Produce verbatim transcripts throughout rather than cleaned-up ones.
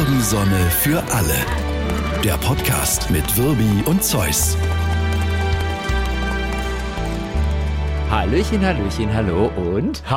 Morgensonne für alle. Der Podcast mit Wirbi und Zeus. Hallöchen, Hallöchen, hallo und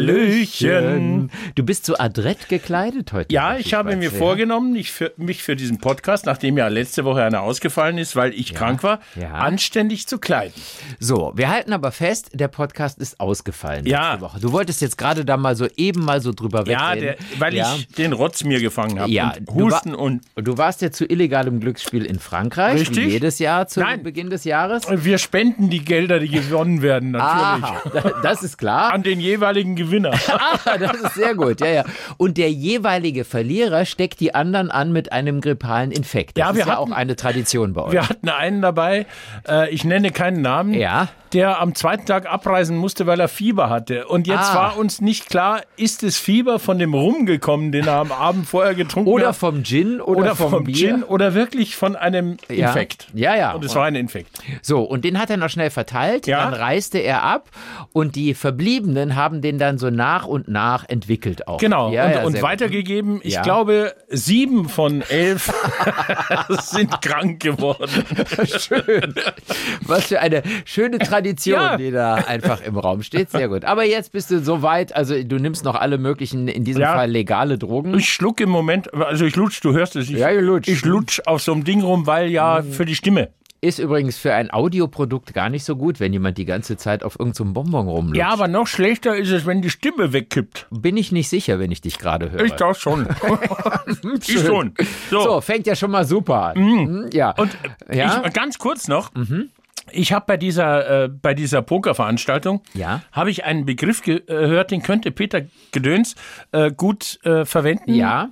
Hallöchen. Du bist so adrett gekleidet heute. Ja, ich habe mir vorgenommen, ich für, mich für diesen Podcast, nachdem ja letzte Woche einer ausgefallen ist, weil ich Ja, krank war, ja. anständig zu kleiden. So, wir halten aber fest, der Podcast ist ausgefallen Ja. letzte Woche. Du wolltest jetzt gerade da mal so eben mal so drüber Ja, wegreden. der, weil Ja. ich den Rotz mir gefangen habe Ja, und du Husten wa- und... Du warst ja zu illegalem Glücksspiel in Frankreich, Richtig. wie jedes Jahr zu Nein. Beginn des Jahres. Wir spenden die Gelder, die gewonnen werden, natürlich. Aha, das ist klar. An den jeweiligen Gewinner. Ah, das ist sehr gut, ja, ja. Und der jeweilige Verlierer steckt die anderen an mit einem grippalen Infekt. Das Ja, ist wir ja hatten- auch eine Tradition bei euch. Wir hatten einen dabei, äh, ich nenne keinen Namen, Ja. der am zweiten Tag abreisen musste, weil er Fieber hatte. Und jetzt Ah. war uns nicht klar, ist das Fieber von dem Rum gekommen, den er am Abend vorher getrunken Oder hat? vom Gin oder, Oder vom, vom Bier. Gin oder wirklich von einem Ja. Infekt. Ja, ja. Und es war ein Infekt. So, und den hat er noch schnell verteilt, Ja. dann reiste er ab und die Verbliebenen haben den dann so nach und nach entwickelt auch. Genau. Ja, und ja, und sehr weitergegeben, ich Ja. glaube, sieben von elf sind krank geworden. gut. Schön. Was für eine schöne Tradition, Ja. die da einfach im Raum steht. Sehr gut. Aber jetzt bist du so weit, also du nimmst noch alle möglichen, in diesem Ja. Fall legale Drogen. Ich schluck im Moment, also ich lutsch, du hörst es. Ich, Ja, ihr lutscht. Ich lutsch auf so einem Ding rum, weil ja für die Stimme. Ist übrigens für ein Audioprodukt gar nicht so gut, wenn jemand die ganze Zeit auf irgendeinem so Bonbon rumlutscht. Ja, aber noch schlechter ist es, wenn die Stimme wegkippt. Bin ich nicht sicher, wenn ich dich gerade höre. Ich doch schon. ich schon. So, So, fängt ja schon mal super an. Mhm. Ja. und ja? ich, ganz kurz noch. Ich habe bei dieser, äh, bei dieser Pokerveranstaltung Ja. habe ich einen Begriff gehört, den könnte Peter Gedöns äh, gut äh, verwenden. ja.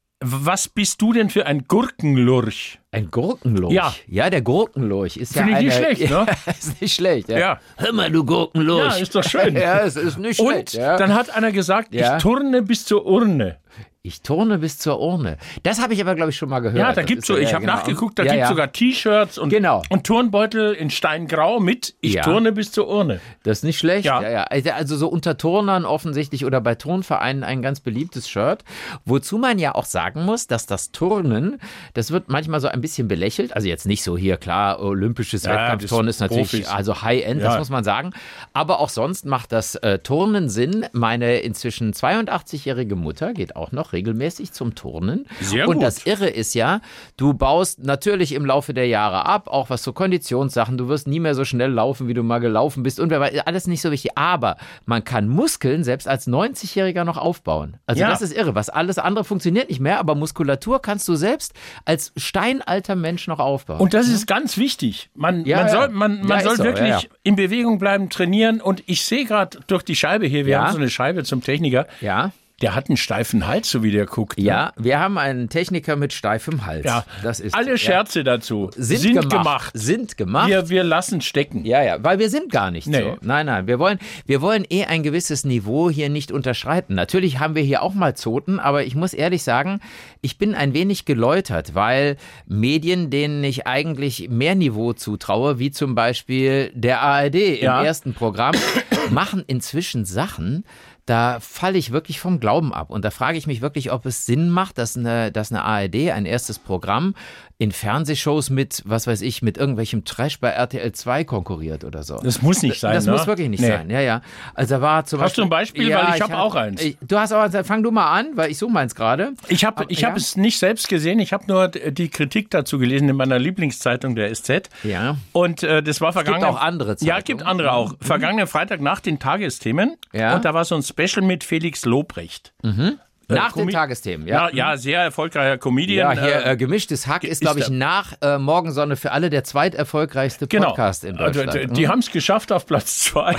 Was bist du denn für ein Gurkenlurch? Ein Gurkenlurch. Ja. Ja, der Gurkenlurch ist ja Finde ich eine... nicht schlecht, ne? ist nicht schlecht, ja. Ja. Hör mal, du Gurkenlurch. Ja, ist doch schön. Ja, es ist nicht Und schlecht. Ja. dann hat einer gesagt, Ja. ich turne bis zur Urne. Ich turne bis zur Urne. Das habe ich aber, glaube ich, schon mal gehört. Ja, da Das gibt's ist so, ja- ich ja, habe genau. nachgeguckt, da ja, gibt's ja. sogar T-Shirts und, Genau. und Turnbeutel in Steingrau mit ich Ja. turne bis zur Urne. Das ist nicht schlecht. Ja. Ja. Ja, Also- Also so unter Turnern offensichtlich oder bei Turnvereinen ein ganz beliebtes Shirt. Wozu man ja auch sagen muss, dass das Turnen, das wird manchmal so ein bisschen belächelt. Also jetzt nicht so hier, klar, olympisches Ja, Wettkampfturnen das ist natürlich Profis. also High-End, das Ja. muss man sagen. Aber auch sonst macht das äh, Turnen Sinn. Meine inzwischen zweiundachtzigjährige Mutter geht auch noch regelmäßig zum Turnen. Sehr Und gut. das Irre ist ja, du baust natürlich im Laufe der Jahre ab, auch was so Konditionssachen, du wirst nie mehr so schnell laufen, wie du mal gelaufen bist und wer weiß, alles nicht so wichtig, aber man kann Muskeln selbst als neunzigjähriger noch aufbauen. Also Ja. das ist irre, was alles andere funktioniert nicht mehr, aber Muskulatur kannst du selbst als steinalter Mensch noch aufbauen. Und das ist ganz wichtig. Man, Ja, man ja. soll, man, man Ja, soll ist so, wirklich ja, ja. in Bewegung bleiben, trainieren. Und ich sehe gerade durch die Scheibe hier, wir Ja. haben so eine Scheibe zum Techniker, ja, der hat einen steifen Hals, so wie der guckt. ne? ja, wir haben einen Techniker mit steifem Hals. Ja. Das ist Alle ja. Scherze dazu sind, sind, gemacht. gemacht. Sind gemacht. Wir, wir lassen stecken. Ja, ja, weil wir sind gar nicht Nee. so. Nein, nein, wir wollen, wir wollen eh ein gewisses Niveau hier nicht unterschreiten. Natürlich haben wir hier auch mal Zoten, aber ich muss ehrlich sagen, ich bin ein wenig geläutert, weil Medien, denen ich eigentlich mehr Niveau zutraue, wie zum Beispiel der A R D im Ja. ersten Programm, machen inzwischen Sachen, da falle ich wirklich vom Glauben ab. Und da frage ich mich wirklich, ob es Sinn macht, dass eine, dass eine A R D ein erstes Programm in Fernsehshows mit, was weiß ich, mit irgendwelchem Trash bei R T L zwei konkurriert oder so. Das muss nicht sein. Das ne? muss wirklich nicht Nee. sein, ja, ja. Also da war zum Hast du ein Beispiel? Weil ich hab hab- auch eins. Ich, du hast auch eins, fang du mal an, weil ich suche meins gerade. Ich habe Aber- ich hab ja? es nicht selbst gesehen, ich habe nur die Kritik dazu gelesen in meiner Lieblingszeitung, der S Z. Ja. Und äh, das war vergangen. auch andere Zeitungen. Ja, gibt andere auch. Vergangenen Freitag nach den Tagesthemen. Ja. Und da war so ein Special mit Felix Lobrecht. Nach den Comi- Tagesthemen, Ja, ja. ja, sehr erfolgreicher Comedian. Ja, hier äh, äh, gemischtes Hack ist, ist glaube ich, der- nach äh, Morgensonne für alle der zweiterfolgreichste Genau. Podcast in Also, Deutschland. die die haben es geschafft auf Platz zwei.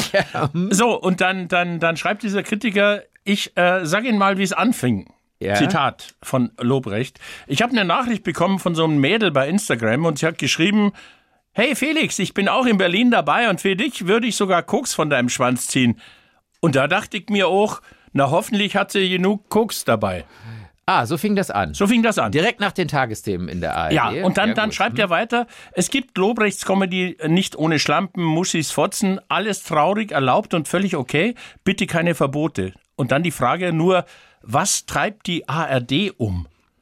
So, und dann, dann, dann schreibt dieser Kritiker, ich äh, sag Ihnen mal, wie es anfing. Ja. Zitat von Lobrecht. Ich habe eine Nachricht bekommen von so einem Mädel bei Instagram und sie hat geschrieben, hey Felix, ich bin auch in Berlin dabei und für dich würde ich sogar Koks von deinem Schwanz ziehen. Und da dachte ich mir auch, na hoffentlich hat sie genug Koks dabei. Ah, so fing das an. So fing das an. Direkt nach den Tagesthemen in der A R D. Ja, und dann, Ja, dann gut. schreibt er weiter, es gibt Lobrechts Comedy nicht ohne Schlampen, Muschis, Fotzen, alles traurig, erlaubt und völlig okay, bitte keine Verbote. Und dann die Frage nur, was treibt die A R D um?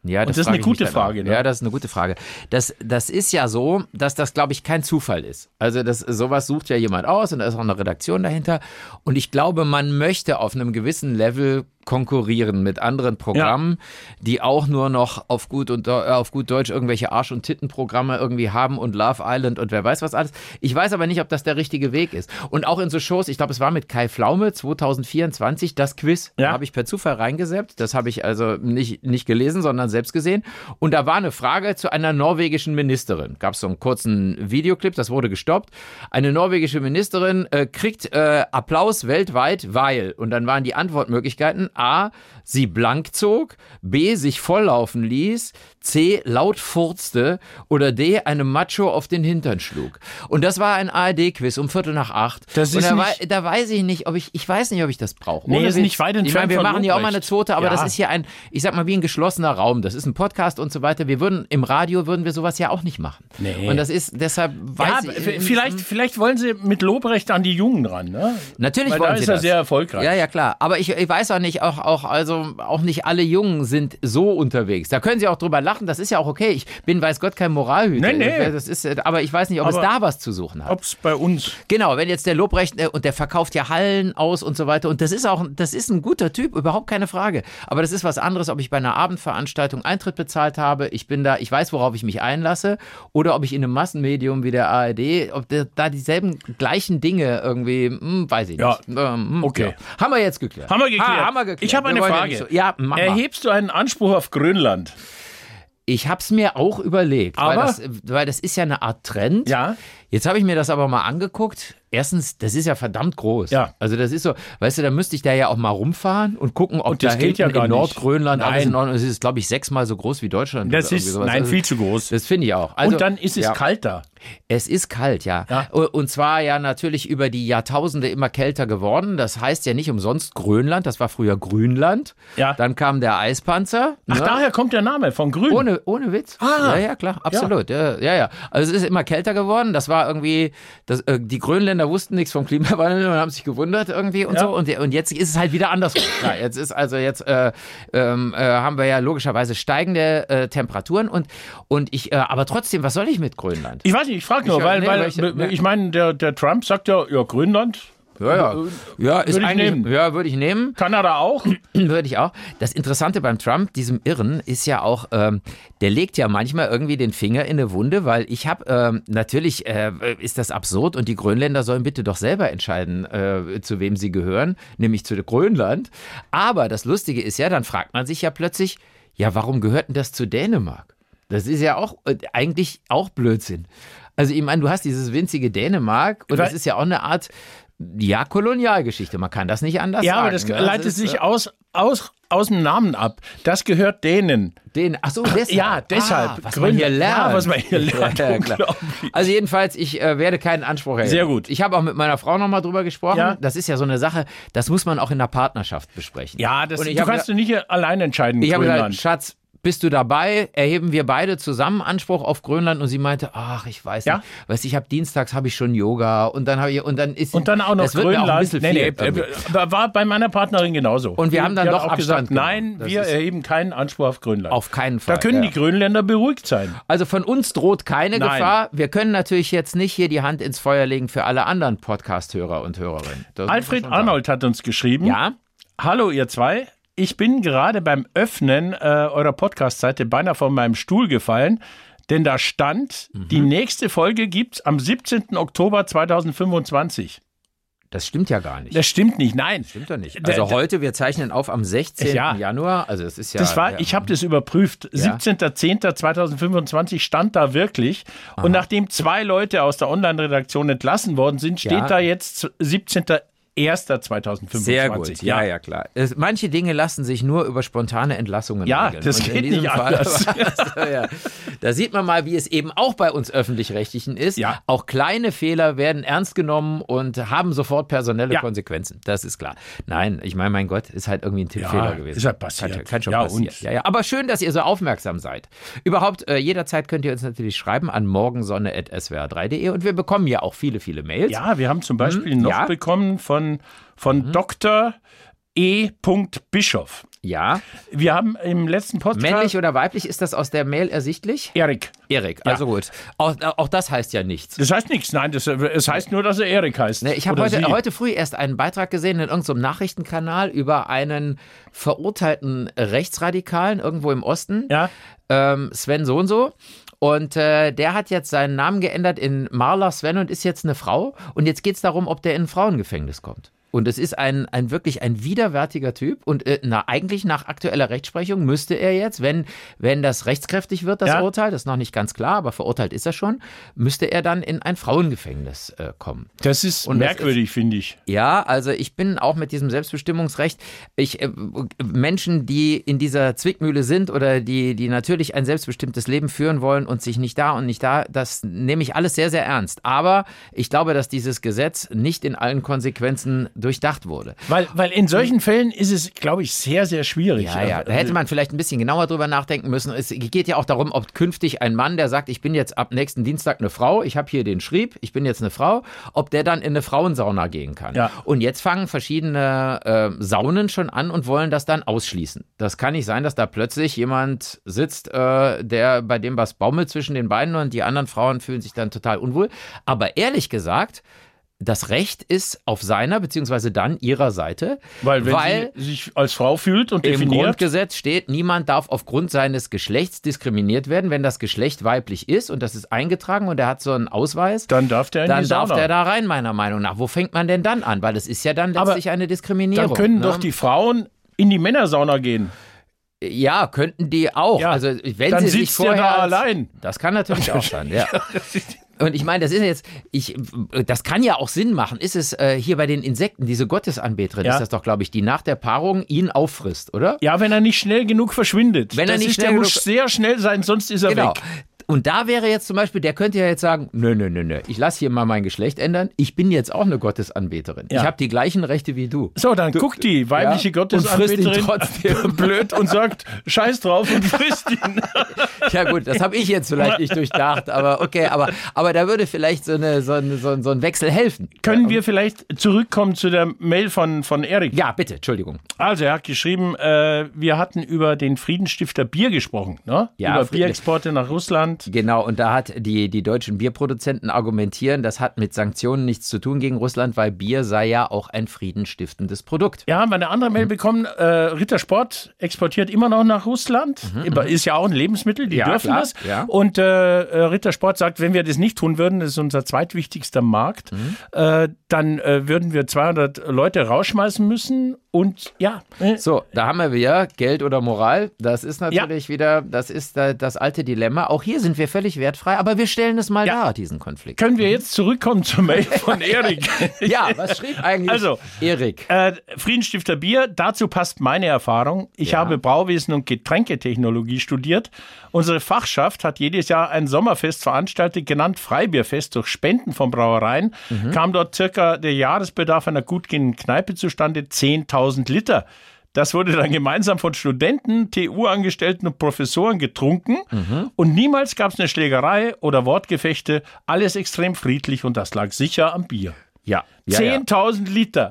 Ja, das, Und das ist frage eine ich mich gute dann auch. Frage. Ne? Ja, das ist eine gute Frage. Das, das ist ja so, dass das, glaube ich, kein Zufall ist. Also das, sowas sucht ja jemand aus und da ist auch eine Redaktion dahinter. Und ich glaube, man möchte auf einem gewissen Level konkurrieren mit anderen Programmen, ja. die auch nur noch auf gut und auf gut Deutsch irgendwelche Arsch- und Tittenprogramme irgendwie haben und Love Island und wer weiß was alles. Ich weiß aber nicht, ob das der richtige Weg ist. Und auch in so Shows, ich glaube, es war mit Kai Pflaume zwanzig vierundzwanzig, das Quiz, ja. da habe ich per Zufall reingesäppt. Das habe ich also nicht, nicht gelesen, sondern selbst gesehen. Und da war eine Frage zu einer norwegischen Ministerin. Gab es so einen kurzen Videoclip, das wurde gestoppt. Eine norwegische Ministerin äh, kriegt äh, Applaus weltweit, weil, und dann waren die Antwortmöglichkeiten, A, sie blank zog, B, sich volllaufen ließ, C, laut furzte oder D, einem Macho auf den Hintern schlug. Und das war ein A R D-Quiz um Viertel nach acht. Das und ist da, nicht, da weiß ich nicht, ob ich, ich weiß nicht, ob ich das brauche. Nee, ist nicht weit entfernt. Ich meine, wir machen ja auch mal eine zweite, aber ja. das ist hier ein, ich sag mal, wie ein geschlossener Raum. Das ist ein Podcast und so weiter. Wir würden, im Radio würden wir sowas ja auch nicht machen. Nee. Und das ist, deshalb weiß ja, ich. Vielleicht, vielleicht wollen sie mit Lobrecht an die Jungen ran, ne? Natürlich Weil wollen da sie ist er das. sehr erfolgreich. Ja, ja, klar. Aber ich, ich weiß auch nicht, auch, auch, also, auch nicht alle Jungen sind so unterwegs. Da können sie auch drüber lachen, das ist ja auch okay. Ich bin, weiß Gott, kein Moralhüter. Nee, nee. Das ist, aber ich weiß nicht, ob aber es da was zu suchen hat. Ob es bei uns. Genau, wenn jetzt der Lobrecht, und der verkauft ja Hallen aus und so weiter. Und das ist auch, das ist ein guter Typ, überhaupt keine Frage. Aber das ist was anderes, ob ich bei einer Abendveranstaltung Eintritt bezahlt habe. Ich bin da, ich weiß, worauf ich mich einlasse. Oder ob ich in einem Massenmedium wie der A R D, ob der, da dieselben gleichen Dinge irgendwie, hm, weiß ich Ja. nicht. Ähm, Okay. Ja. Haben wir jetzt geklärt. Haben wir geklärt. Ha, haben wir geklärt. Ich habe eine Wir wollen ja Frage. nicht so- Ja, mach mal. Erhebst du einen Anspruch auf Grönland? Ich habe es mir auch überlegt, weil Aber- das, weil das ist ja eine Art Trend. Ja. Jetzt habe ich mir das aber mal angeguckt. Erstens, das ist ja verdammt groß. Ja. Also das ist so, weißt du, da müsste ich da ja auch mal rumfahren und gucken, ob Und das da geht hinten ja gar in nicht. Nordgrönland alles Nein. in Ordnung ist. Es ist, glaube ich, sechsmal so groß wie Deutschland. Das oder irgendwie ist, sowas. nein, Also, viel zu groß. Das finde ich auch. Also, Und dann ist es ja. kalt da. Es ist kalt, ja. Ja. Und zwar ja natürlich über die Jahrtausende immer kälter geworden. Das heißt ja nicht umsonst Grönland, das war früher Grünland. Ja. Dann kam der Eispanzer. Ach, ne? daher kommt der Name, von Grün. Ohne, ohne Witz. Ah. Ja, ja, klar, absolut. Ja. ja, ja. Also es ist immer kälter geworden. Das war irgendwie, das, äh, die Grönländer wussten nichts vom Klimawandel und haben sich gewundert irgendwie und Ja. so. Und, und jetzt ist es halt wieder andersrum. Ja, jetzt ist also jetzt äh, ähm, äh, haben wir ja logischerweise steigende äh, Temperaturen und und ich, äh, aber trotzdem, was soll ich mit Grönland? Ich weiß nicht, ich frage nur, Ich- weil, nee, weil weil ich- ich, ich meine, der, der Trump sagt ja, ja, Grönland, Ja, ja, ja, ist Würde ich eigentlich, nehmen. ja, würde ich nehmen. Kanada auch. Würde ich auch. Das Interessante beim Trump, diesem Irren, ist ja auch, ähm, der legt ja manchmal irgendwie den Finger in eine Wunde, weil ich habe, ähm, natürlich äh, ist das absurd und die Grönländer sollen bitte doch selber entscheiden, äh, zu wem sie gehören, nämlich zu Grönland. Aber das Lustige ist ja, dann fragt man sich ja plötzlich, ja, warum gehört denn das zu Dänemark? Das ist ja auch äh, eigentlich auch Blödsinn. Also ich meine, du hast dieses winzige Dänemark und Weil- das ist ja auch eine Art, ja, Kolonialgeschichte. Man kann das nicht anders Ja, sagen. aber das ne? leitet ist, sich äh, aus, aus, aus dem Namen ab. Das gehört denen. Den, ach so, deshalb. Ja, deshalb. Ah, was Gründe. man hier lernt. Ja, was man hier lernt. Ja, klar. Unglaublich. Also jedenfalls, ich äh, werde keinen Anspruch erheben. Sehr gut. Ich habe auch mit meiner Frau nochmal drüber gesprochen. Ja. Das ist ja so eine Sache, das muss man auch in der Partnerschaft besprechen. Ja, das, Und ich du hab kannst du nicht allein entscheiden, Ich habe gesagt, Grönland. Schatz, bist du dabei? Erheben wir beide zusammen Anspruch auf Grönland? Und sie meinte, ach, ich weiß Ja? nicht. Weißt du, ich habe dienstags habe ich schon Yoga und dann habe ich und dann ist Und dann auch noch das wird mir auch ein Grönland. bisschen Nee, viel nee, irgendwie. äh, war bei meiner Partnerin genauso. Und wir Die- haben dann die doch hat auch Abstand gesagt, genommen. nein, Das wir ist- erheben keinen Anspruch auf Grönland. Auf keinen Fall. da können ja. die Grönländer beruhigt sein. Also von uns droht keine Nein. Gefahr. Wir können natürlich jetzt nicht hier die Hand ins Feuer legen für alle anderen Podcast-Hörer und Hörerinnen. Das muss man Alfred schon sagen. Arnold hat uns geschrieben. Ja? Hallo ihr zwei, ich bin gerade beim Öffnen äh, eurer Podcast-Seite beinahe von meinem Stuhl gefallen, denn da stand, Mhm. die nächste Folge gibt's am siebzehnten Oktober zweitausendfünfundzwanzig. Das stimmt ja gar nicht. Das stimmt nicht, nein. Stimmt doch nicht. Der- Also der- heute, wir zeichnen auf am sechzehnten Ja. Januar. Also es ist ja. Das war, ja, ich habe das überprüft. siebzehnter zehnter zweitausendfünfundzwanzig stand da wirklich. Und nachdem zwei Leute aus der Online-Redaktion entlassen worden sind, steht Ja. da jetzt siebzehnter erster zweitausendfünfundzwanzig. Sehr gut, ja, ja, klar. Es, manche Dinge lassen sich nur über spontane Entlassungen Ja, regeln. das Und in geht diesem nicht Fall anders. war das, ja. Da sieht man mal, wie es eben auch bei uns Öffentlich-Rechtlichen ist. Ja. Auch kleine Fehler werden ernst genommen und haben sofort personelle Ja. Konsequenzen. Das ist klar. Nein, ich meine, mein Gott, ist halt irgendwie ein Tippfehler Ja, gewesen. ist halt passiert. Kann, kann schon Ja, passieren. und? Ja, ja. Aber schön, dass ihr so aufmerksam seid. Überhaupt, äh, jederzeit könnt ihr uns natürlich schreiben an morgensonne at s w r drei punkt de und wir bekommen ja auch viele, viele Mails. Ja, wir haben zum Beispiel noch ja. bekommen von, von Doktor E. Bischof. Ja. Wir haben im letzten Podcast... Männlich oder weiblich, ist das aus der Mail ersichtlich? Erik. Erik, also ja. gut. Auch, auch das heißt ja nichts. Das heißt nichts, nein, das, es heißt nur, dass er Erik heißt. Ne, ich habe heute, heute früh erst einen Beitrag gesehen in irgendeinem Nachrichtenkanal über einen verurteilten Rechtsradikalen irgendwo im Osten, ja. ähm, Sven so und so. Und äh, der hat jetzt seinen Namen geändert in Marla Sven und ist jetzt eine Frau. Und jetzt geht es darum, ob der in ein Frauengefängnis kommt. Und es ist ein, ein wirklich ein widerwärtiger Typ. Und äh, na, eigentlich nach aktueller Rechtsprechung müsste er jetzt, wenn, wenn das rechtskräftig wird, das ja. Urteil, das ist noch nicht ganz klar, aber verurteilt ist er schon, müsste er dann in ein Frauengefängnis äh, kommen. Das ist und merkwürdig, finde ich. Ja, also ich bin auch mit diesem Selbstbestimmungsrecht, ich, äh, Menschen, die in dieser Zwickmühle sind oder die, die natürlich ein selbstbestimmtes Leben führen wollen und sich nicht da und nicht da, das nehme ich alles sehr, sehr ernst. Aber ich glaube, dass dieses Gesetz nicht in allen Konsequenzen durchdacht wurde. Weil, weil in solchen Fällen ist es, glaube ich, sehr, sehr schwierig. Ja, ja, da hätte man vielleicht ein bisschen genauer drüber nachdenken müssen. Es geht ja auch darum, ob künftig ein Mann, der sagt, ich bin jetzt ab nächsten Dienstag eine Frau, ich habe hier den Schrieb, ich bin jetzt eine Frau, ob der dann in eine Frauensauna gehen kann. Ja. Und jetzt fangen verschiedene äh, Saunen schon an und wollen das dann ausschließen. Das kann nicht sein, dass da plötzlich jemand sitzt, äh, der bei dem was baumelt zwischen den Beinen und die anderen Frauen fühlen sich dann total unwohl. Aber ehrlich gesagt, das Recht ist auf seiner bzw. dann ihrer Seite, weil, wenn weil sie sich als Frau fühlt und definiert. Im Grundgesetz steht, niemand darf aufgrund seines Geschlechts diskriminiert werden. Wenn das Geschlecht weiblich ist und das ist eingetragen und er hat so einen Ausweis, dann darf der in dann die Sauna. darf der da rein, meiner Meinung nach. Wo fängt man denn dann an? Weil es ist ja dann letztlich Aber eine Diskriminierung. Dann können ne? doch die Frauen in die Männersauna gehen. Ja, könnten die auch. Ja, also wenn dann sie sich sitzt vorher der da als, allein. Das kann natürlich auch sein, ja. Und ich meine, das ist jetzt, ich, das kann ja auch Sinn machen. Ist es äh, hier bei den Insekten, diese Gottesanbeterin, ja. ist das doch, glaube ich, die nach der Paarung ihn auffrisst, oder? Ja, wenn er nicht schnell genug verschwindet. Wenn das er nicht ist, schnell der genug muss sehr schnell sein, sonst ist er genau. weg. Und da wäre jetzt zum Beispiel, der könnte ja jetzt sagen, nö, nö, nö, nö, ich lasse hier mal mein Geschlecht ändern. Ich bin jetzt auch eine Gottesanbeterin. Ja. Ich habe die gleichen Rechte wie du. So, dann du, guckt die weibliche ja, Gottesanbeterin und frisst ihn trotzdem blöd und sagt, scheiß drauf und frisst ihn. Ja gut, das habe ich jetzt vielleicht nicht durchdacht, aber okay, aber, aber da würde vielleicht so, eine, so, eine, so, ein, so ein Wechsel helfen. Können wir vielleicht zurückkommen zu der Mail von, von Erik? Ja, bitte, Entschuldigung. Also er hat geschrieben, äh, wir hatten über den Friedensstifter Bier gesprochen, ne? Ja, über Bierexporte nach Russland. Genau, und da hat die, die deutschen Bierproduzenten argumentieren, das hat mit Sanktionen nichts zu tun gegen Russland, weil Bier sei ja auch ein friedensstiftendes Produkt. Ja, haben wir eine andere Mail bekommen, äh, Rittersport exportiert immer noch nach Russland, mhm, ist ja auch ein Lebensmittel, die ja, dürfen klar, das. Ja. Und äh, Rittersport sagt, wenn wir das nicht tun würden, das ist unser zweitwichtigster Markt, mhm, äh, dann äh, würden wir zweihundert Leute rausschmeißen müssen und ja. So, da haben wir wieder Geld oder Moral. Das ist natürlich ja. wieder, das ist das alte Dilemma. Auch hier sind wir völlig wertfrei, aber wir stellen es mal ja. dar, diesen Konflikt. Können wir jetzt zurückkommen zur Mail von Erik? Ja, was schrieb eigentlich also, Erik? Äh, Friedensstifter Bier, dazu passt meine Erfahrung. Ich ja. habe Brauwesen und Getränketechnologie studiert. Unsere Fachschaft hat jedes Jahr ein Sommerfest veranstaltet, genannt Freibierfest durch Spenden von Brauereien. Mhm. Kam dort circa der Jahresbedarf einer gut gehenden Kneipe zustande, zehntausend Liter. Das wurde dann gemeinsam von Studenten, T U-Angestellten und Professoren getrunken. Mhm. Und niemals gab es eine Schlägerei oder Wortgefechte. Alles extrem friedlich und das lag sicher am Bier. Ja. ja zehntausend ja. Liter.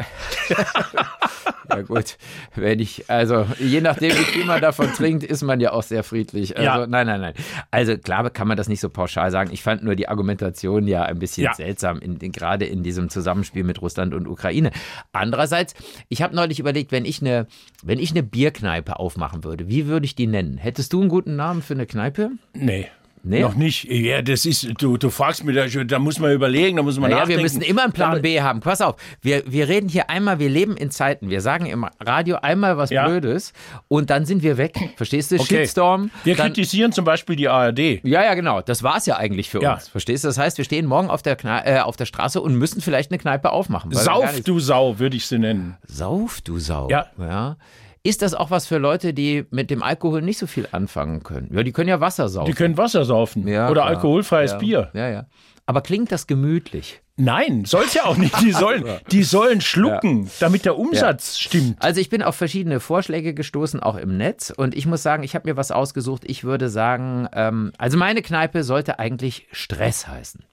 Ja gut, wenn ich, also je nachdem, wie viel man davon trinkt, ist man ja auch sehr friedlich. Also ja. nein, nein, nein. Also klar kann man das nicht so pauschal sagen. Ich fand nur die Argumentation ja ein bisschen ja. seltsam, in, in, gerade in diesem Zusammenspiel mit Russland und Ukraine. Andererseits, ich habe neulich überlegt, wenn ich eine, wenn ich eine Bierkneipe aufmachen würde, wie würde ich die nennen? Hättest du einen guten Namen für eine Kneipe? Nee. Nee? Noch nicht. Ja, das ist, du, du fragst mich, da, da muss man überlegen, da muss man naja, nachdenken. Wir müssen immer einen Plan B haben. Pass auf, wir, wir reden hier einmal, wir leben in Zeiten, wir sagen im Radio einmal was ja. Blödes und dann sind wir weg. Verstehst du? Okay. Shitstorm. Wir dann, kritisieren zum Beispiel die A R D. Ja, ja, genau. Das war es ja eigentlich für ja. uns. Verstehst du? Das heißt, wir stehen morgen auf der, Kne- äh, auf der Straße und müssen vielleicht eine Kneipe aufmachen. Sauf, du Sau, würde ich sie nennen. Sauf, du Sau. Ja. ja. Ist das auch was für Leute, die mit dem Alkohol nicht so viel anfangen können? Ja, die können ja Wasser saufen. Die können Wasser saufen. Ja, oder klar. alkoholfreies ja. Bier. Ja, ja. Aber klingt das gemütlich? Nein, soll's ja auch nicht. Die sollen, die sollen schlucken, ja. damit der Umsatz ja. stimmt. Also ich bin auf verschiedene Vorschläge gestoßen, auch im Netz. Und ich muss sagen, ich habe mir was ausgesucht. Ich würde sagen, ähm, also meine Kneipe sollte eigentlich Stress heißen.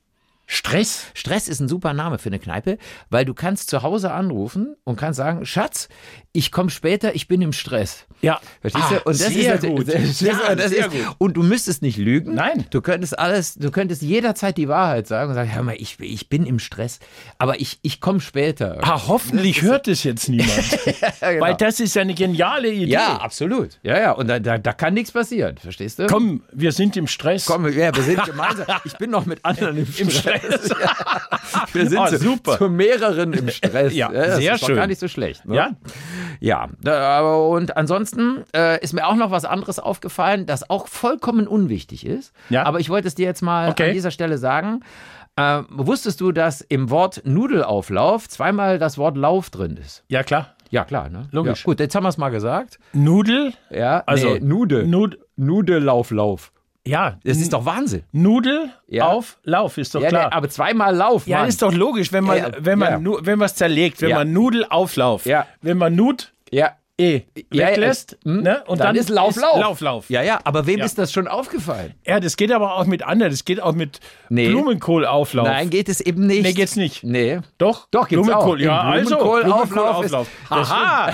Stress? Stress ist ein super Name für eine Kneipe, weil du kannst zu Hause anrufen und kannst sagen, Schatz, ich komme später, ich bin im Stress. Ja. Verstehst ah, du? Und das sehr ist gut. Das, ja, das sehr ist, gut. Und du müsstest nicht lügen. Nein. Du könntest alles, du könntest jederzeit die Wahrheit sagen und sagen, hör mal, ich, ich bin im Stress, aber ich, ich komme später. Ah, hoffentlich hört es jetzt niemand. Ja, genau. Weil das ist eine geniale Idee. Ja, absolut. Ja, ja. Und da, da, da kann nichts passieren. Verstehst du? Komm, wir sind im Stress. Komm, ja, wir sind gemeinsam. Ich bin noch mit anderen im Stress. Im Stress. Ja. Wir sind Oh, zu, super. zu mehreren im Stress. Ja, das sehr ist doch schön. gar nicht so schlecht. Ne? Ja. Ja. Da, und ansonsten äh, ist mir auch noch was anderes aufgefallen, das auch vollkommen unwichtig ist. Ja. Aber ich wollte es dir jetzt mal Okay. an dieser Stelle sagen. Äh, wusstest du, dass im Wort Nudelauflauf zweimal das Wort Lauf drin ist? Ja, klar. Ja, klar, ne? Logisch. Ja, gut, jetzt haben wir es mal gesagt. Nudel? Ja, Also, nee, Nude. Nud Nudelauf, Lauf. ja. Das ist doch Wahnsinn. Nudel Ja. auf Lauf, ist doch Ja, klar. nee, aber zweimal Lauf, ja, Mann. ist doch logisch, wenn man, Ja, ja. wenn man, Ja. nu, wenn man es zerlegt, wenn Ja. man Nudel Auflauf, Ja. wenn man Nud Ja. eh Ja, weglässt, ja, hm, ne? Und dann dann, ist Lauf, Lauf. Lauf, Lauf. Ja, ja, aber wem Ja. ist das schon aufgefallen? Ja, das geht aber auch mit anderen, das geht auch mit Nee. Blumenkohlauflauf. Nein, geht es eben nicht. Nee, geht's nicht. Nee. Doch, Doch, gibt's Blumenkohl, auch. ja, Im also Blumenkohlauflauf ist- Blumenkohlauflauf. Das Aha,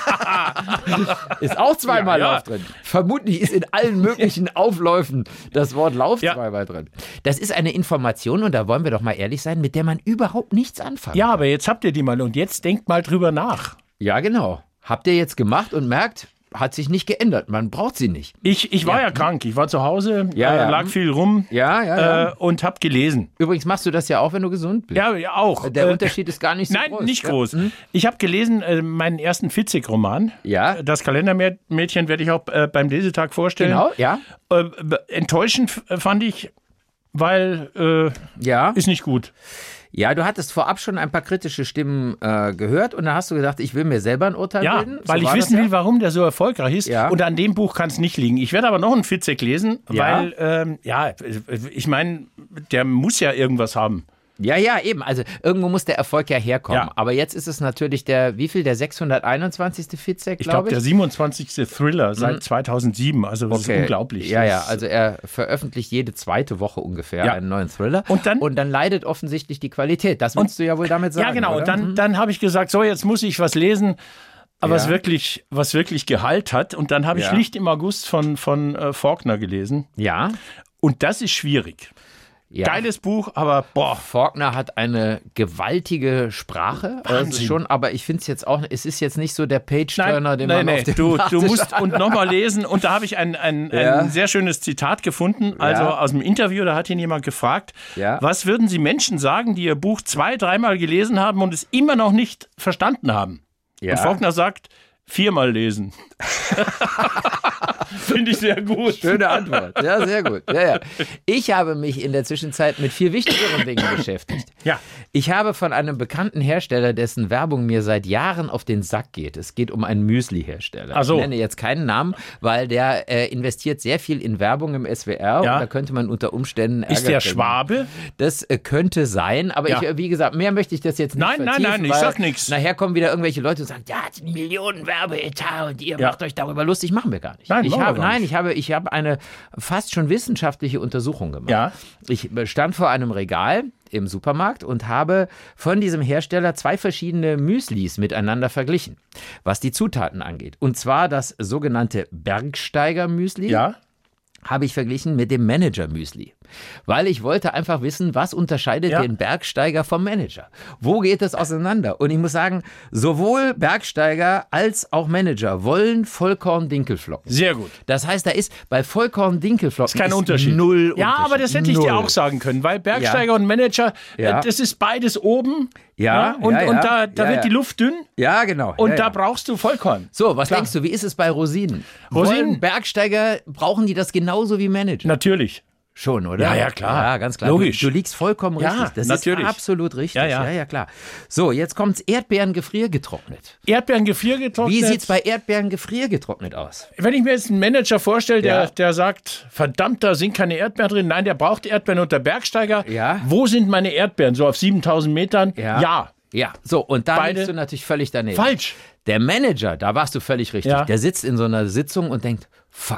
Ist auch zweimal Ja, ja. Lauf drin. Vermutlich ist in allen möglichen Aufläufen das Wort Lauf Ja. zweimal drin. Das ist eine Information, und da wollen wir doch mal ehrlich sein, mit der man überhaupt nichts anfangen ja, aber jetzt habt ihr die mal und jetzt denkt mal drüber nach. Ja, genau. Habt ihr jetzt gemacht und merkt, hat sich nicht geändert. Man braucht sie nicht. Ich, ich war ja. krank, ich war zu Hause, Ja, äh, ja. lag viel rum Ja, ja, ja. äh, und hab gelesen. Übrigens machst du das ja auch, wenn du gesund bist. Ja, ja auch. Der Äh, Unterschied ist gar nicht so Nein, groß. nicht Ja. groß. Hm? Ich habe gelesen, äh, meinen ersten Fitzek-Roman. Ja. Das Kalendermädchen werde ich auch äh, beim Lesetag vorstellen. Genau, ja. Äh, b- enttäuschend f- äh, fand ich, weil äh, Ja. ist nicht gut. Ja, du hattest vorab schon ein paar kritische Stimmen äh, gehört und da hast du gedacht, ich will mir selber ein Urteil Ja, bilden. So weil ich war wissen das, ja? will, warum der so erfolgreich ist. Ja. Und an dem Buch kann es nicht liegen. Ich werde aber noch einen Fitzek lesen, Ja. weil, ähm, ja, ich meine, der muss ja irgendwas haben. Ja, ja, eben. Also irgendwo muss der Erfolg ja herkommen. Ja. Aber jetzt ist es natürlich der, wie viel, der sechshunderteinundzwanzigste Fitzek, Ich glaube, glaube der ich? siebenundzwanzigste Thriller seit zweitausendsieben. Also das ist unglaublich. Ja, Das ja, ist- also er veröffentlicht jede zweite Woche ungefähr Ja. einen neuen Thriller. Und dann- und dann leidet offensichtlich die Qualität. Das willst du ja wohl damit sagen, Ja, genau. oder? Und dann, dann habe ich gesagt, so, jetzt muss ich was lesen, aber Ja. was wirklich, was wirklich Gehalt hat. Und dann habe ich Ja. Licht im August von, von äh, Faulkner gelesen. Ja. Und das ist schwierig. ja. Geiles Buch, aber boah. Faulkner hat eine gewaltige Sprache, Wahnsinn. also schon, aber ich finde es jetzt auch, es ist jetzt nicht so der Page-Turner, den nein, man nee, auf dem du, du Nachttisch musst hat. und nochmal lesen. Und da habe ich ein, ein, Ja. ein sehr schönes Zitat gefunden, also Ja. aus dem Interview, da hat ihn jemand gefragt, Ja. was würden Sie Menschen sagen, die Ihr Buch zwei, dreimal gelesen haben und es immer noch nicht verstanden haben? Ja. Und Faulkner sagt, viermal lesen. Finde ich sehr gut. Schöne Antwort. Ja, sehr gut. Ja, ja. Ich habe mich in der Zwischenzeit mit viel wichtigeren Dingen beschäftigt. Ja. Ich habe von einem bekannten Hersteller, dessen Werbung mir seit Jahren auf den Sack geht. Es geht um einen Müsli-Hersteller. Ach so. Ich nenne jetzt keinen Namen, weil der äh, investiert sehr viel in Werbung im S W R. Ja. Und da könnte man unter Umständen Ärger Ist der kriegen. Schwabe? Das äh, könnte sein, aber Ja. ich, äh, wie gesagt, mehr möchte ich das jetzt nicht Nein, nein, vertiefen, nein, ich weil sag nix. Nachher kommen wieder irgendwelche Leute und sagen, ja, das sind Millionen Werbeetat und ihr Ja. macht euch darüber lustig. Machen wir gar nicht. Nein, ich machen wir habe, gar nein, nicht. ich habe, ich habe eine fast schon wissenschaftliche Untersuchung gemacht. Ja. Ich stand vor einem Regal im Supermarkt und habe von diesem Hersteller zwei verschiedene Müslis miteinander verglichen, was die Zutaten angeht. Und zwar das sogenannte Bergsteiger-Müsli. Ja. Habe ich verglichen mit dem Manager-Müsli. Weil ich wollte einfach wissen, was unterscheidet Ja. den Bergsteiger vom Manager? Wo geht das auseinander? Und ich muss sagen, sowohl Bergsteiger als auch Manager wollen Vollkorn-Dinkelflocken. Sehr gut. Das heißt, da ist bei Vollkorn-Dinkelflocken Ist kein Unterschied. null Unterschied. Ja, aber das hätte ich dir Null. auch sagen können, weil Bergsteiger und Manager, Ja. äh, das ist beides oben. Ja, und, ja, ja. und da, da Ja, wird ja. die Luft dünn Ja, genau. und ja, da ja. brauchst du Vollkorn. So, was Klar. denkst du, wie ist es bei Rosinen? Rosinen? Wollen Bergsteiger, brauchen die das genauso wie Manager? Natürlich. Schon, oder? Ja, ja, klar. Ja, ganz klar. Logisch. Du, du liegst vollkommen Ja, richtig. Das natürlich. ist absolut richtig. Ja, ja. ja, ja klar. So, jetzt kommt's Erdbeeren gefriergetrocknet. Erdbeeren gefriergetrocknet. Wie sieht's bei Erdbeeren gefriergetrocknet aus? Wenn ich mir jetzt einen Manager vorstelle, der, Ja. der sagt, verdammt, da sind keine Erdbeeren drin. Nein, der braucht Erdbeeren und der Bergsteiger. Ja. Wo sind meine Erdbeeren? So auf siebentausend Metern? Ja. Ja. Ja, so, und da Beide- liegst du natürlich völlig daneben. Falsch. Der Manager, da warst du völlig richtig, Ja. der sitzt in so einer Sitzung und denkt, fuck,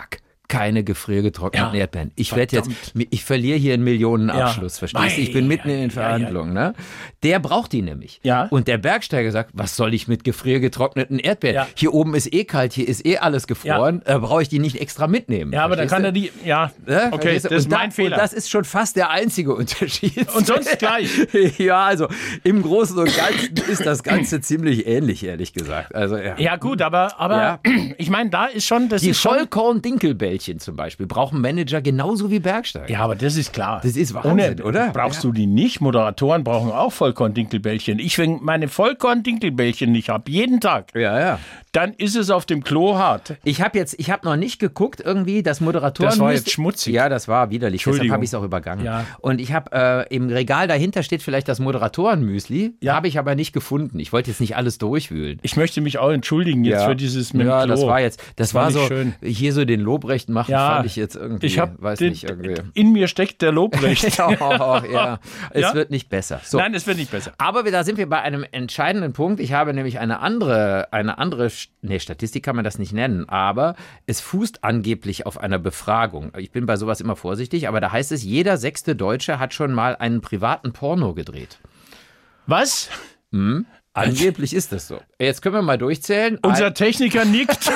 keine gefriergetrockneten Ja, Erdbeeren. Ich werde jetzt, ich verliere hier einen Millionenabschluss, Ja. verstehst du? Ich bin Ei, mitten ei, in den ja, Verhandlungen, ne? Der braucht die nämlich. Ja. Und der Bergsteiger sagt, was soll ich mit gefriergetrockneten Erdbeeren? Ja. Hier oben ist eh kalt, hier ist eh alles gefroren, da brauche ich die nicht extra mitnehmen. Ja, aber dann kann er die, ja, Ne? okay, Verstehst du? das ist Und da- mein Fehler. Und das ist schon fast der einzige Unterschied. Und sonst gleich. Ja, also im Großen und Ganzen ist das Ganze ziemlich ähnlich, ehrlich gesagt. Also, ja. Ja gut, aber, aber Ja. ich meine, da ist schon, das Die ist schon... Vollkorn-Dinkelbällchen zum Beispiel brauchen Manager genauso wie Bergsteiger. Ja, aber das ist klar. Das ist Wahnsinn, Ohne, oder? Brauchst Ja. du die nicht? Moderatoren brauchen auch Vollkorn-Dinkelbällchen. Ich, wenn meine Vollkorn-Dinkelbällchen nicht habe, jeden Tag, Ja, ja. dann ist es auf dem Klo hart. Ich habe jetzt, ich habe noch nicht geguckt irgendwie, das Moderatoren. Das war jetzt schmutzig. Ja, das war widerlich. Deshalb Entschuldigung. habe ich es auch übergangen. Ja. Und ich habe äh, im Regal dahinter steht vielleicht das Moderatorenmüsli. Ja. Habe ich aber nicht gefunden. Ich wollte jetzt nicht alles durchwühlen. Ich möchte mich auch entschuldigen jetzt für dieses mit dem Ja, Klo. das war jetzt, das, war, war nicht so, schön. hier so den Lobrecht machen, Ja, fand ich jetzt irgendwie, Ich hab weiß den, nicht, irgendwie. in mir steckt der Lobrecht. Oh, ja, es Ja? wird nicht besser. So. Nein, es wird nicht besser. Aber wir- da sind wir bei einem entscheidenden Punkt. Ich habe nämlich eine andere, eine andere, nee, Statistik kann man das nicht nennen, aber es fußt angeblich auf einer Befragung. Ich bin bei sowas immer vorsichtig, aber da heißt es, jeder sechste Deutsche hat schon mal einen privaten Porno gedreht. Was? Angeblich ist das so. Jetzt können wir mal durchzählen. Unser Techniker nickt.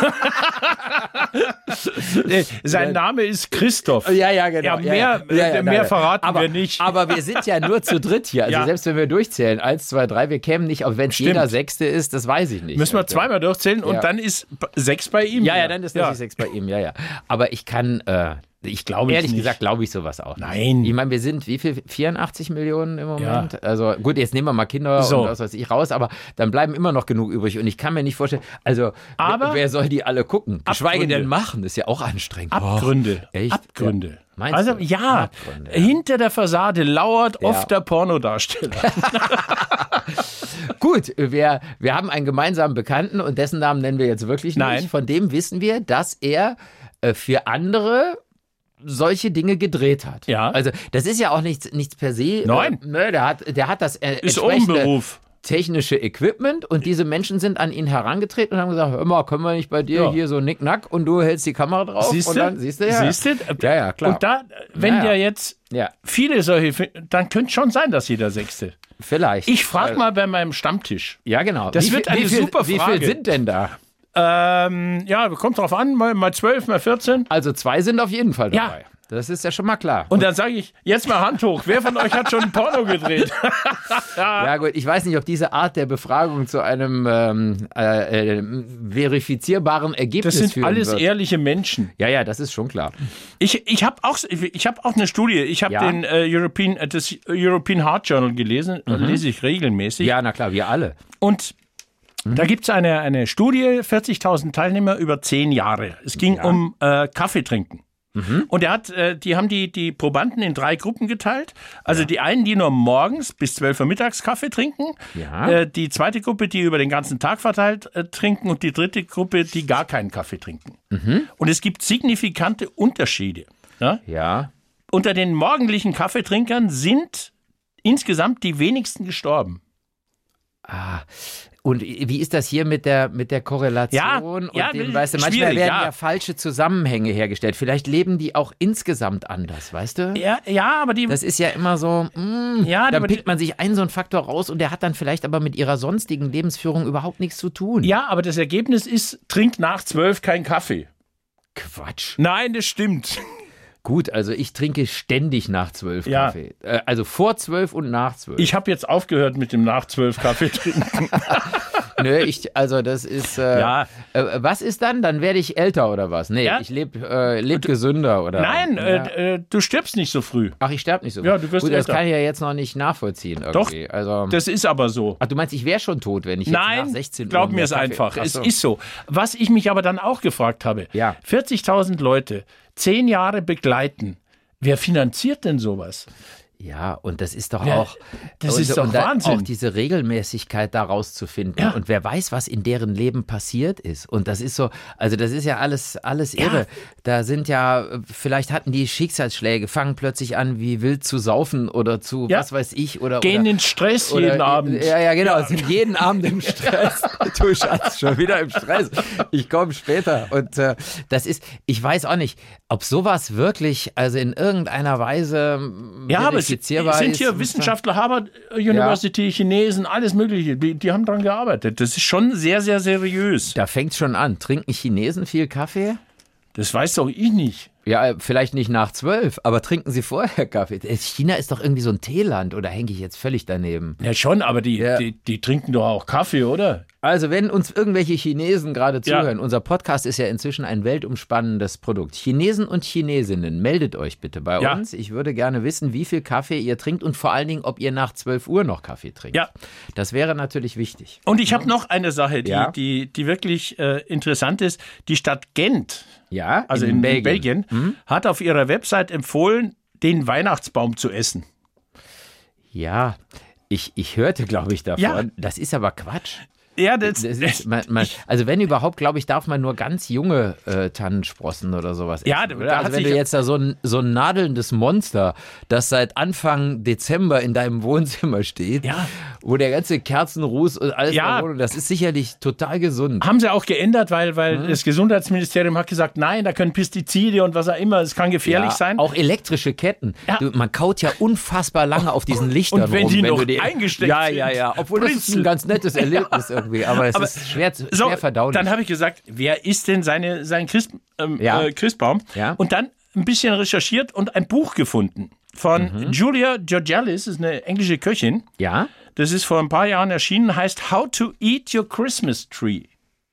Nee, Sein Name ist Christoph. Ja, ja, genau. Ja, mehr, Ja, ja, äh, nein, mehr nein. verraten aber, wir nicht. Aber wir sind ja nur zu dritt hier. Also Ja. selbst wenn wir durchzählen, eins, zwei, drei, wir kämen nicht auf, wenn es Stimmt. jeder Sechste ist, das weiß ich nicht. Müssen wir zweimal durchzählen und Ja. dann ist b- sechs bei ihm. Ja, ja, dann ist ja. natürlich sechs bei ihm, ja, ja. Aber ich kann, äh, ich glaube, ehrlich nicht. gesagt, glaube ich sowas auch nicht. Nein. Ich meine, wir sind, wie viel? vierundachtzig Millionen im Moment? Also gut, jetzt nehmen wir mal Kinder So. und was weiß ich raus, aber dann bleiben immer noch genug übrig. Und ich kann mir nicht vorstellen, also Aber- wer, wer soll die alle gucken? Geschweige Abgründe. denn machen, ist ja auch anstrengend. Abgründe. Och, echt? Abgründe. Ja. Meinst also du? ja, Abgründe, ja. hinter der Fassade lauert Ja. oft der Pornodarsteller. Gut, wir, wir haben einen gemeinsamen Bekannten und dessen Namen nennen wir jetzt wirklich nicht. Nein. Von dem wissen wir, dass er äh, für andere solche Dinge gedreht hat. Ja. Also das ist ja auch nichts, nichts per se. Nein. Äh, ne, der hat, der hat das äh, Ist entsprechende Umberuf. technische Equipment und diese Menschen sind an ihn herangetreten und haben gesagt, hör mal, können wir nicht bei dir Ja. hier so nick-nack und du hältst die Kamera drauf Siehst und du? dann siehst du ja. Siehst du? Ja, ja, klar. Und da, wenn Ja, ja. der jetzt Ja, viele solche, dann könnte schon sein, dass jeder Sechste. vielleicht. Ich frage Äh, mal bei meinem Stammtisch. Ja, genau. Das wie wird viel, eine wie viel, super Wie Frage. viel sind denn da? Ähm, ja, kommt drauf an, mal, mal zwölf, mal vierzehn. Also zwei sind auf jeden Fall Ja. dabei. Das ist ja schon mal klar. Und dann sage ich, jetzt mal Hand hoch. Wer von euch hat schon ein Porno gedreht? Ja gut, ich weiß nicht, ob diese Art der Befragung zu einem ähm, äh, äh, verifizierbaren Ergebnis Das sind führen alles wird. ehrliche Menschen. Ja, ja, das ist schon klar. Ich, ich habe auch, ich hab auch eine Studie. Ich habe Ja. den äh, European, äh, das European Heart Journal gelesen. Mhm. Lese ich regelmäßig. Ja, na klar, wir alle. Und da gibt es eine, eine Studie, vierzigtausend Teilnehmer über zehn Jahre. Es ging Ja. um äh, Kaffee trinken. Und er hat, äh, die haben die, die Probanden in drei Gruppen geteilt. Also die einen, die nur morgens bis zwölf Uhr mittags Kaffee trinken. Ja. Äh, die zweite Gruppe, die über den ganzen Tag verteilt äh, trinken. Und die dritte Gruppe, die gar keinen Kaffee trinken. Und es gibt signifikante Unterschiede. Ja? Ja. Unter den morgendlichen Kaffeetrinkern sind insgesamt die wenigsten gestorben. Und wie ist das hier mit der, mit der Korrelation? Ja, und ja, dem, weißt du, manchmal schwierig, werden ja. ja. falsche Zusammenhänge hergestellt. Vielleicht leben die auch insgesamt anders, weißt du? Ja, ja aber die. Das ist ja immer so, mm, Ja, dann aber die- pickt man sich einen so einen Faktor raus und der hat dann vielleicht aber mit ihrer sonstigen Lebensführung überhaupt nichts zu tun. Ja, aber das Ergebnis ist, trink nach zwölf keinen Kaffee. Quatsch. Nein, das stimmt. Gut, also ich trinke ständig nach zwölf Ja. Kaffee. Äh, also vor zwölf und nach zwölf. Ich habe jetzt aufgehört mit dem nach zwölf Kaffee trinken. Nö, ich, also das ist, äh, Ja. äh, was ist dann? Dann werde ich älter oder was? Nee, Ja. ich lebe äh, leb gesünder oder? Nein, Ja. äh, äh, du stirbst nicht so früh. Ach, ich sterbe nicht so. Ja, du wirst Gut, das älter. kann ich ja jetzt noch nicht nachvollziehen irgendwie. Doch, also, Das ist aber so. ach, du meinst, ich wäre schon tot, wenn ich jetzt nach Nein, sechzehn Uhr glaub mir mehr es Kaffee- einfach. Ach Es so. ist so. Was ich mich aber dann auch gefragt habe, Ja. vierzigtausend Leute, zehn Jahre begleiten. Wer finanziert denn sowas? Ja, und das ist doch Ja, auch, das und, ist doch und da Wahnsinn. auch diese Regelmäßigkeit da rauszufinden. Ja. Und wer weiß, was in deren Leben passiert ist. Und das ist so, also das ist ja alles, alles irre. Ja. Da sind ja, vielleicht hatten die Schicksalsschläge, fangen plötzlich an, wie wild zu saufen oder zu, Ja. was weiß ich. Oder, Gehen oder, in Stress oder, jeden Abend. Ja, ja, genau, sind jeden Abend im Stress. Du Schatz, schon wieder im Stress. Ich komme später. Und äh, das ist, ich weiß auch nicht, ob sowas wirklich, also in irgendeiner Weise Ja, aber es verifizierbar sind ist. hier Wissenschaftler, Harvard University, Chinesen, alles Mögliche. Die, die haben dran gearbeitet. Das ist schon sehr, sehr seriös. Da fängt es schon an. Trinken Chinesen viel Kaffee? Das weiß doch ich nicht. Ja, vielleicht nicht nach zwölf, aber trinken sie vorher Kaffee. China ist doch irgendwie so ein Teeland, oder hänge ich jetzt völlig daneben? Ja, schon, aber die, Ja. die, die trinken doch auch Kaffee, oder? Also wenn uns irgendwelche Chinesen gerade Ja. zuhören, unser Podcast ist ja inzwischen ein weltumspannendes Produkt. Chinesen und Chinesinnen, meldet euch bitte bei Ja. uns. Ich würde gerne wissen, wie viel Kaffee ihr trinkt und vor allen Dingen, ob ihr nach zwölf Uhr noch Kaffee trinkt. Ja. Das wäre natürlich wichtig. Und ich habe noch eine Sache, die, Ja. die, die wirklich äh, interessant ist. Die Stadt Gent, Ja, also in, in Belgien, hat auf ihrer Website empfohlen, den Weihnachtsbaum zu essen. Ja, ich, ich hörte, glaube ich, davon. Ja. Das ist aber Quatsch. Ja, das, Das ist, man, man, also wenn überhaupt, glaube ich, darf man nur ganz junge äh, Tannensprossen oder sowas Ja, essen, da oder? hat Also wenn sich- du jetzt da so ein, so ein nadelndes Monster, das seit Anfang Dezember in deinem Wohnzimmer steht, Ja. wo der ganze Kerzenruß und alles Ja. da wohnt, das ist sicherlich total gesund. haben sie auch geändert, weil, weil Mhm. das Gesundheitsministerium hat gesagt, nein, da können Pestizide und was auch immer, es kann gefährlich Ja, sein. Auch elektrische Ketten. Ja. Du, man kaut ja unfassbar lange auf diesen Lichtern Und wenn rum. die noch du die, eingesteckt ja, sind. Ja, ja, obwohl das ist ein Britzel. ganz nettes Erlebnis irgendwie, aber es Aber ist schwer, zu- So, schwer verdaulich. dann habe ich gesagt, wer ist denn seine, sein Christ, ähm, Ja. äh, Christbaum? Ja. Und dann ein bisschen recherchiert und ein Buch gefunden von Mhm. Julia Georgalis, ist eine englische Köchin. Ja? Das ist vor ein paar Jahren erschienen, heißt How to Eat Your Christmas Tree.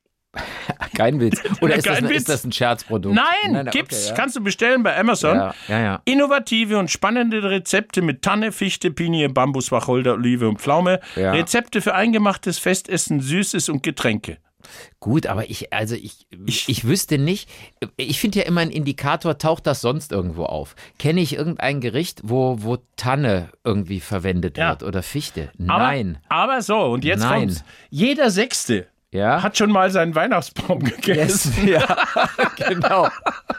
Kein Witz. Oder ist, Kein das, Witz. ist das ein Scherzprodukt? Nein, nein, gibt's, okay, ja. kannst du bestellen bei Amazon. Ja, ja, ja. Innovative und spannende Rezepte mit Tanne, Fichte, Pinie, Bambus, Wacholder, Olive und Pflaume. Ja. Rezepte für eingemachtes Festessen, Süßes und Getränke. Gut, aber ich, also ich, ich, ich wüsste nicht, ich finde ja immer ein Indikator, taucht das sonst irgendwo auf? Kenne ich irgendein Gericht, wo, wo Tanne irgendwie verwendet Ja. wird oder Fichte? Aber, Nein. Aber so, und jetzt Nein. kommt's. Jeder Sechste Ja? hat schon mal seinen Weihnachtsbaum gegessen. Yes, ja, genau.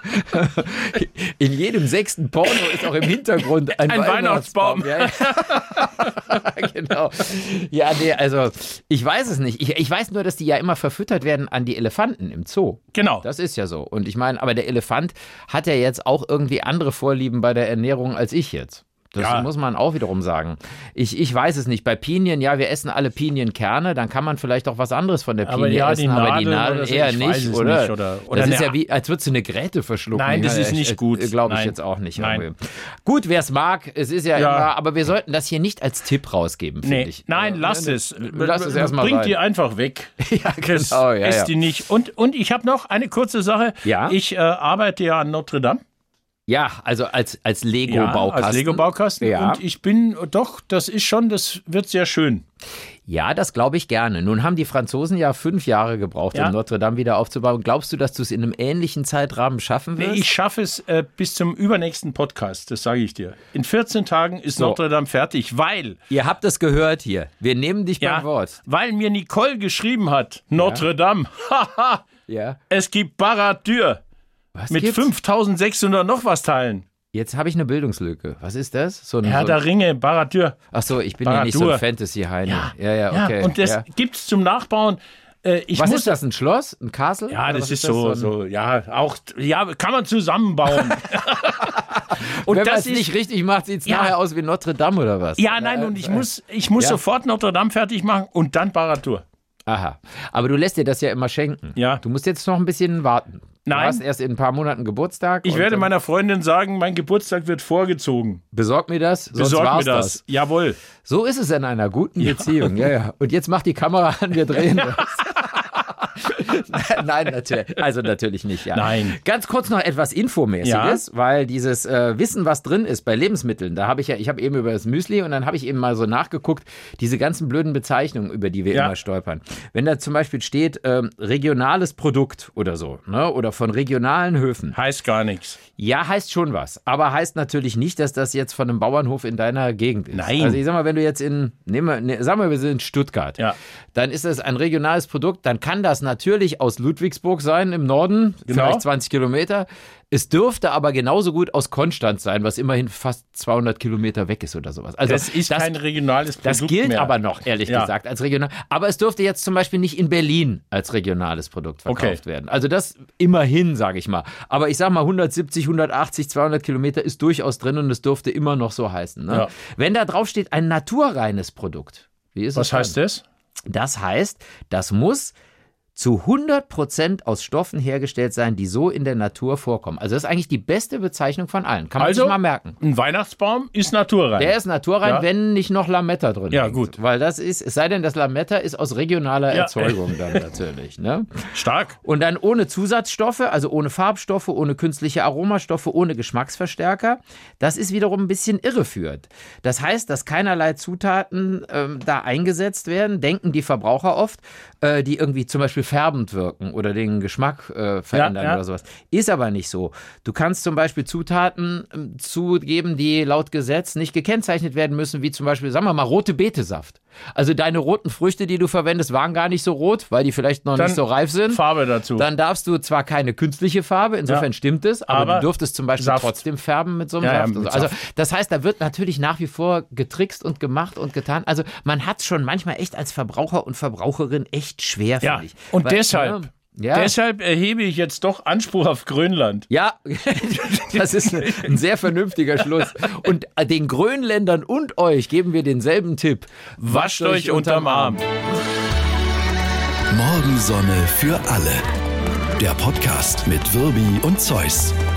In jedem sechsten Porno ist auch im Hintergrund ein, Ein Weihnachtsbaum. Ja, ja. Genau. Ja, nee, also ich weiß es nicht. Ich, ich weiß nur, dass die ja immer verfüttert werden an die Elefanten im Zoo. Genau. Das ist ja so. Und ich meine, aber der Elefant hat ja jetzt auch irgendwie andere Vorlieben bei der Ernährung als ich jetzt. Das Ja. muss man auch wiederum sagen. Ich, ich weiß es nicht. Bei Pinien, ja, wir essen alle Pinienkerne, dann kann man vielleicht auch was anderes von der Aber Pinie ja, essen, die aber die Nadeln Nadeln oder so, eher ich nicht, weiß es oder? nicht, oder- oder das ist eine- ja wie, als würdest du eine Gräte verschlucken. Nein, das Ja, ist nicht gut. Glaube ich Nein. jetzt auch nicht. Nein. irgendwie. Gut, wer es mag, es ist ja, Ja. immer, aber wir sollten das hier nicht als Tipp rausgeben, finde Nee, ich. nein, Ja, lass ne, es. Lass es erstmal Bring sein. die einfach weg. Ja, Das genau, ja, esst ja. die nicht. Und, und ich habe noch eine kurze Sache. Ja? Ich äh, arbeite ja an Notre Dame. Ja, also als, als Lego-Baukasten. als Lego-Baukasten. Ja. Und ich bin, doch, das ist schon, das wird sehr schön. Ja, das glaube ich gerne. Nun haben die Franzosen ja fünf Jahre gebraucht, Ja. um Notre Dame wieder aufzubauen. Glaubst du, dass du es in einem ähnlichen Zeitrahmen schaffen Nee, wirst? ich schaffe es äh, bis zum übernächsten Podcast, das sage ich dir. In vierzehn Tagen ist So. Notre Dame fertig, weil, Ihr habt es gehört hier. Wir nehmen dich ja, beim Wort. weil mir Nicole geschrieben hat, Notre Dame, haha, Ja. es gibt Baradur Was mit gibt's? fünftausendsechshundert noch was Teilen. Jetzt habe ich eine Bildungslücke. Was ist das? So ein, Herr so der Ringe, Baradur. Ach so, ich bin ja nicht so ein Baradur. Fantasy-Heini. Ja, ja, okay. Ja, und das ja. gibt's zum Nachbauen. Äh, ich Was muss ist das? Ein Schloss? Ein Castle? Ja, Oder das was ist so, ein- so, ja, auch, ja, kann man zusammenbauen. Und Wenn man das es ist, nicht richtig macht, sieht es Ja. nachher aus wie Notre Dame oder was? ja, nein, und ich muss, ich muss Ja. sofort Notre Dame fertig machen und dann Baradur. Aha. Aber du lässt dir das ja immer schenken. Ja. Du musst jetzt noch ein bisschen warten. Du Nein. hast erst in ein paar Monaten Geburtstag. Ich und werde dann- meiner Freundin sagen, mein Geburtstag wird vorgezogen. Besorg mir das, sonst Besorg war's mir das. Jawohl. So ist es in einer guten Beziehung. Ja, ja. Und jetzt macht die Kamera an, wir drehen das. Nein, natürlich. Also natürlich nicht, ja. Nein. Ganz kurz noch etwas Infomäßiges, ja. weil dieses äh, Wissen, was drin ist bei Lebensmitteln, da habe ich ja, ich habe eben über das Müsli und dann habe ich eben mal so nachgeguckt, diese ganzen blöden Bezeichnungen, über die wir ja. immer stolpern. Wenn da zum Beispiel steht, ähm, regionales Produkt oder so, ne, oder von regionalen Höfen. Heißt gar nichts. Ja, heißt schon was, aber heißt natürlich nicht, dass das jetzt von einem Bauernhof in deiner Gegend ist. Nein. Also ich sag mal, wenn du jetzt in, nehmen wir, ne, sagen wir, wir sind in Stuttgart, ja. dann ist das ein regionales Produkt, dann kann das natürlich aus Ludwigsburg sein im Norden, genau. vielleicht zwanzig Kilometer. Es dürfte aber genauso gut aus Konstanz sein, was immerhin fast zweihundert Kilometer weg ist oder sowas. Also das ist das, kein regionales Produkt Das gilt mehr. aber noch, ehrlich ja. gesagt, als regional. Aber es dürfte jetzt zum Beispiel nicht in Berlin als regionales Produkt verkauft okay. werden. Also das immerhin, sage ich mal. Aber ich sage mal, hundertsiebzig, hundertachtzig, zweihundert Kilometer ist durchaus drin und es dürfte immer noch so heißen. Ne? Ja. Wenn da drauf steht, ein naturreines Produkt. Wie ist Was das heißt das? Das heißt, das muss zu hundert Prozent aus Stoffen hergestellt sein, die so in der Natur vorkommen. Also das ist eigentlich die beste Bezeichnung von allen. Kann man also, sich mal merken. Ein Weihnachtsbaum ist naturrein. Der ist naturrein, ja. wenn nicht noch Lametta drin Ja, hängt. gut. Weil das ist, es sei denn, das Lametta ist aus regionaler ja. Erzeugung dann natürlich. Ne? Stark. Und dann ohne Zusatzstoffe, also ohne Farbstoffe, ohne künstliche Aromastoffe, ohne Geschmacksverstärker. Das ist wiederum ein bisschen irreführend. Das heißt, dass keinerlei Zutaten ähm, da eingesetzt werden, denken die Verbraucher oft, äh, die irgendwie zum Beispiel färbend wirken oder den Geschmack äh, verändern ja, ja. oder sowas. Ist aber nicht so. Du kannst zum Beispiel Zutaten äh, zugeben, die laut Gesetz nicht gekennzeichnet werden müssen, wie zum Beispiel, sagen wir mal, rote Betesaft. Also deine roten Früchte, die du verwendest, waren gar nicht so rot, weil die vielleicht noch Dann nicht so reif sind. Farbe dazu. Dann darfst du zwar keine künstliche Farbe, insofern ja. stimmt es, aber, aber du dürftest zum Beispiel Saft. trotzdem färben mit so einem ja, Saft. Ja, so. Also das heißt, da wird natürlich nach wie vor getrickst und gemacht und getan. Also man hat es schon manchmal echt als Verbraucher und Verbraucherin echt schwer, ja. finde ich. Und weil, deshalb... Ja, Ja. Deshalb erhebe ich jetzt doch Anspruch auf Grönland. Ja, das ist ein sehr vernünftiger Schluss. Und den Grönländern und euch geben wir denselben Tipp. Wascht euch unterm Arm. Morgensonne für alle. Der Podcast mit Wirbi und Zeus.